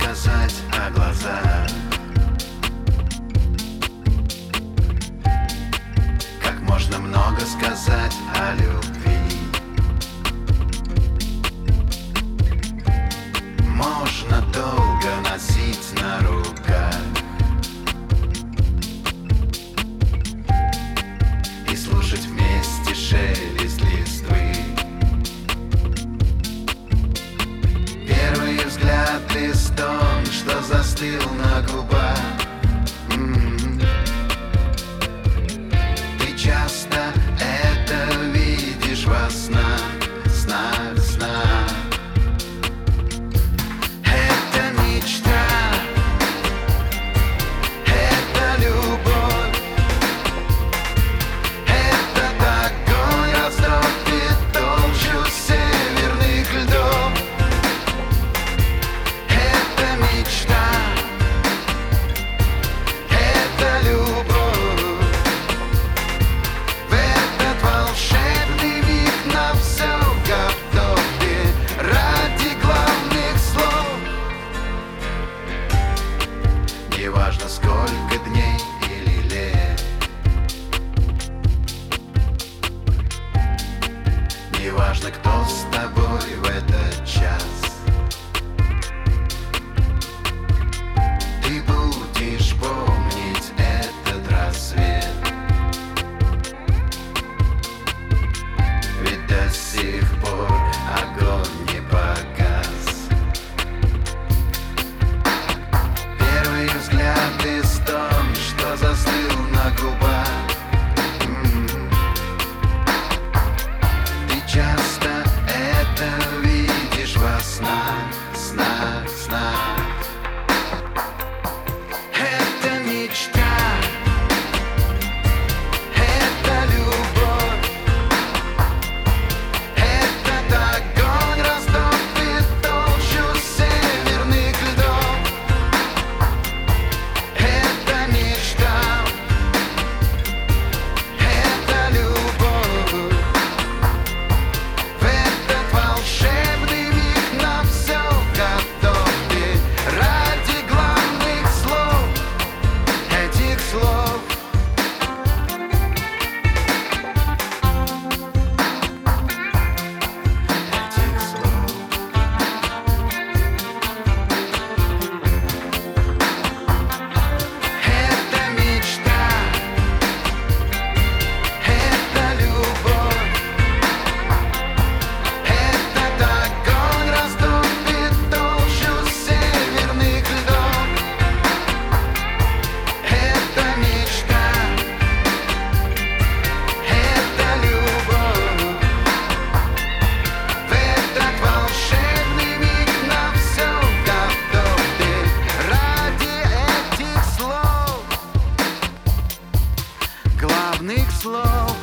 сказать о глазах, как можно много сказать о любви. Можно долго носить на руках и слушать вместе шелест листвы. Первый взгляд — листом, что застыл на губах. Ты часто это видишь во снах, снах, снах. Это мечта, это любовь, этот огонь растопит толщу северных льдов. Это мечта, это любовь, в этот волшебный миг на все готовы ради главных слов. Неважно, сколько дней или лет, неважно, кто с тобой в этот час, ты будешь помнить этот рассвет. Ведь до сих пор огонь не погас. Первый взгляд — листом, что застыл на губах. Ты часто это видишь во снах, снах, снах. Это мечта, это любовь, этот огонь растопит толщу северных льдов. Это мечта, это любовь, в этот волшебный миг на все готовы ради главных слов, этих слов. Этих слов. Это мечта, это любовь, этот огонь растопит толщу северных льдов. Это мечта, это любовь, в этот волшебный миг на все готовы ради этих слов, главных слов.